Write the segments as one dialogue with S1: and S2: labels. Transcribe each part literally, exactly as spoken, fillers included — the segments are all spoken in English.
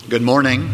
S1: Good morning.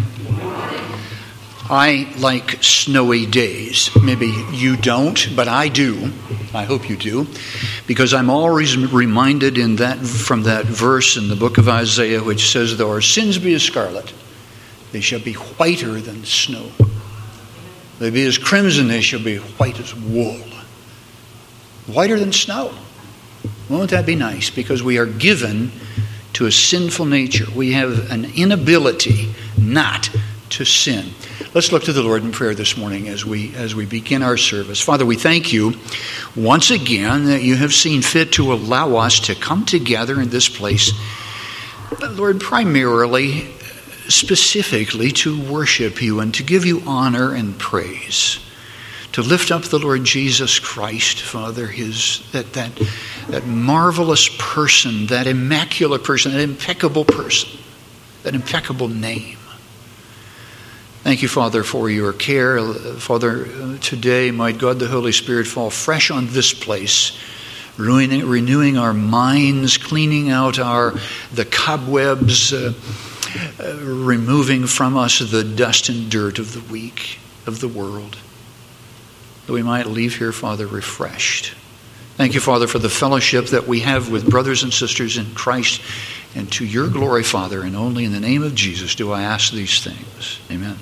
S1: I like snowy days. Maybe you don't, but I do. I hope you do, because I'm always reminded in that from that verse in the book of Isaiah, which says, "Though our sins be as scarlet, they shall be whiter than snow. They be as crimson, they shall be white as wool." Whiter than snow. Won't that be nice? Because we are given to a sinful nature. We have an inability not to sin. Let's look to the Lord in prayer this morning as we as we begin our service. Father, we thank you once again that you have seen fit to allow us to come together in this place, Lord, primarily, specifically to worship you and to give you honor and praise. To lift up the Lord Jesus Christ, Father, his that that that marvelous person, that immaculate person, that impeccable person, that impeccable name. Thank you, Father, for your care. Father, today, might God the Holy Spirit fall fresh on this place, renewing, renewing our minds, cleaning out our the cobwebs, uh, uh, removing from us the dust and dirt of the week, of the world. That we might leave here, Father, refreshed. Thank you, Father, for the fellowship that we have with brothers and sisters in Christ. And to your glory, Father, and only in the name of Jesus do I ask these things. Amen.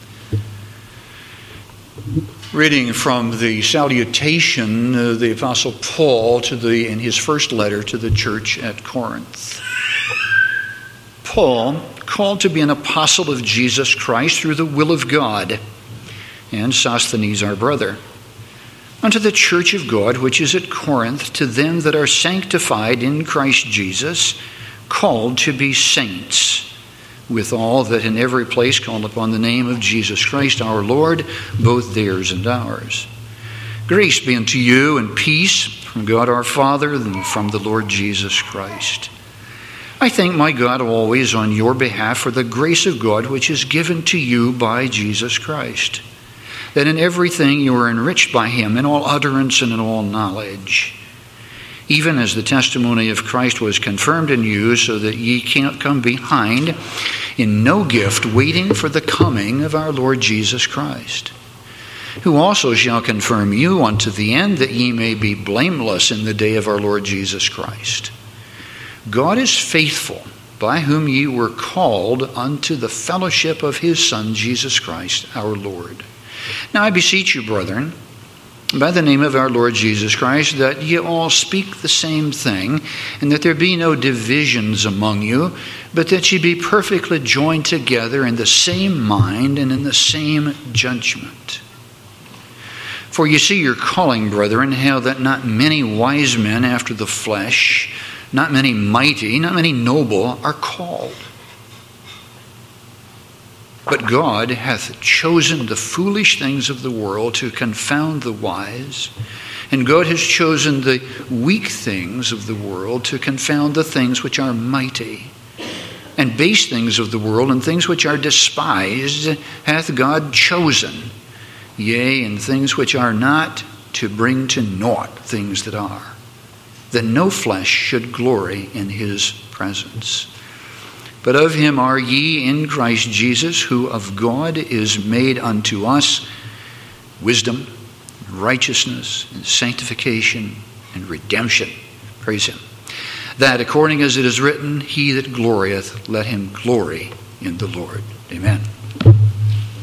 S1: Reading from the salutation of the Apostle Paul to the in his first letter to the church at Corinth. Paul, called to be an apostle of Jesus Christ through the will of God, and Sosthenes our brother, unto the church of God which is at Corinth, to them that are sanctified in Christ Jesus, called to be saints, with all that in every place call upon the name of Jesus Christ our Lord, both theirs and ours. Grace be unto you and peace from God our Father and from the Lord Jesus Christ. I thank my God always on your behalf for the grace of God which is given to you by Jesus Christ, that in everything you are enriched by him in all utterance and in all knowledge, even as the testimony of Christ was confirmed in you, so that ye can't come behind in no gift, waiting for the coming of our Lord Jesus Christ, who also shall confirm you unto the end, that ye may be blameless in the day of our Lord Jesus Christ. God is faithful, by whom ye were called unto the fellowship of his Son, Jesus Christ, our Lord. Now I beseech you, brethren, by the name of our Lord Jesus Christ, that ye all speak the same thing, and that there be no divisions among you, but that ye be perfectly joined together in the same mind and in the same judgment. For you see your calling, brethren, how that not many wise men after the flesh, not many mighty, not many noble are called. But God hath chosen the foolish things of the world to confound the wise, and God has chosen the weak things of the world to confound the things which are mighty. And base things of the world and things which are despised hath God chosen, yea, and things which are not, to bring to naught things that are, that no flesh should glory in his presence. But of him are ye in Christ Jesus, who of God is made unto us wisdom, righteousness, and sanctification, and redemption. Praise him. That according as it is written, he that glorieth, let him glory in the Lord. Amen.